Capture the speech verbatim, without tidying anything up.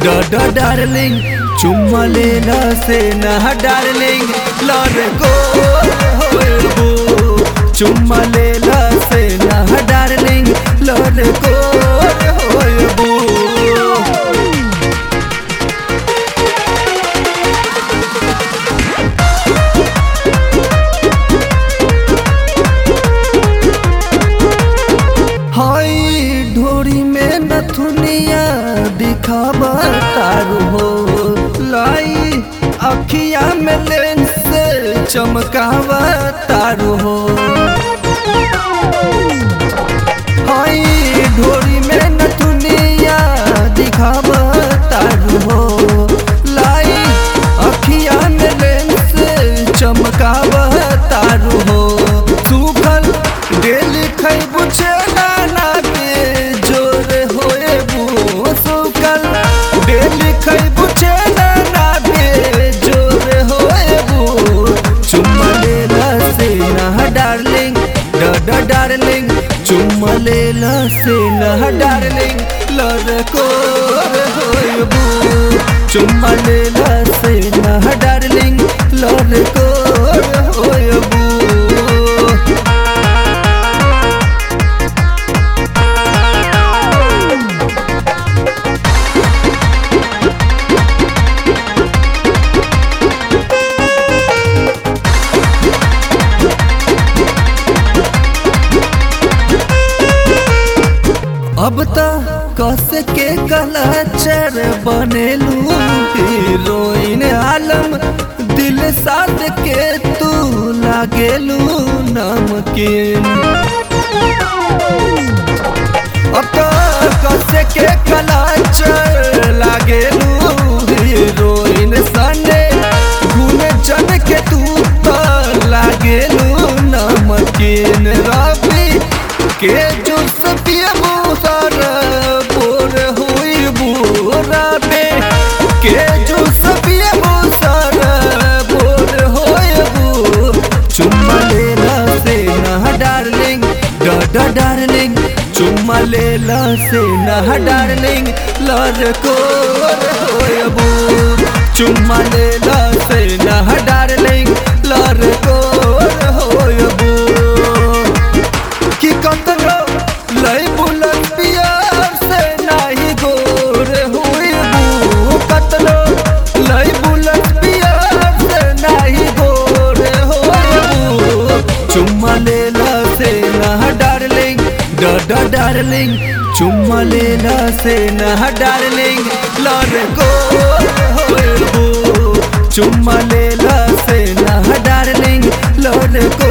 डा डार्लिंग चुम्मा लेला से ना डार्लिंग लड़ को होएबू चुम्मा लेला से ना डार्लिंग लड़ को होएबू। ढोरी में नथुनिया दिखावा तारू हो लाई अखिया में लेंस से चमकावा तारू हो। हाय ढोरी में नथुनिया दिखावा तारू हो लाई अखिया में लेंस से चमकावा तारू हो। सूखल डेली खैबू छेना ना के जोर होएबू सूखल डेली खैबू छेना ना के जोर होएबू। चुम्मा लेला से ना डार्लिंग डा डार्लिंग चुम्मा लेला से ना डार्लिंग लड़ को होएबू चुम्मा लेला से ना डार्लिंग लड़ को होएबू। अब तो कस के कलाचर बनेलू हीरोइन आलम दिल साथ के तू लागेलू नमकीन। अब तो कस के कलाचर लागेलू हीरोइन सने गुन जन के तू तो लागेलू नमकीन। रवि के जो सपियबू बोर हुई राबे के जो सपियबू बोर होएबू। चुम्मा लेला से ना डार्लिंग डा डार्लिंग चुम्मा लेला से ना डार्लिंग लड़ को होएबू चुम्मा लेला से ना डार्लिंग लड़ को होएबू। कि कतनो लई बुलंद प्यार से नाही गोर हुईबू कतनो लई बुलंद प्यार से नाही गोर होएबू। चुम्मा लेला से ना डार्लिंग डा डार्लिंग चुम्मा लेला से ना डार्लिंग लड़ को होएबू चुम्मा लेला से ना डार्लिंग लड़ को